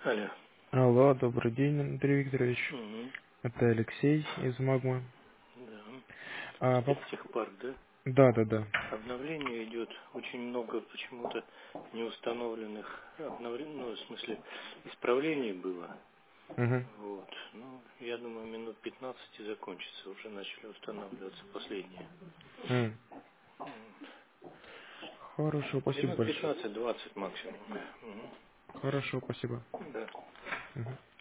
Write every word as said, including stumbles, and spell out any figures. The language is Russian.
Алло. Алло, добрый день, Андрей Викторович. Мгм. Это Алексей из Магмы. Да. А, Это по- техпарк, да? Да, да, да. Обновление идет. Очень много почему-то неустановленных обновлений, ну, в смысле, исправлений было. Угу. Вот. Ну, я думаю, минут пятнадцать и закончится. Уже начали устанавливаться последние. М. Вот. Хорошо, спасибо Минут большое. пятнадцать-двадцать максимум. Мгм. Хорошо, спасибо. Да. Мгм.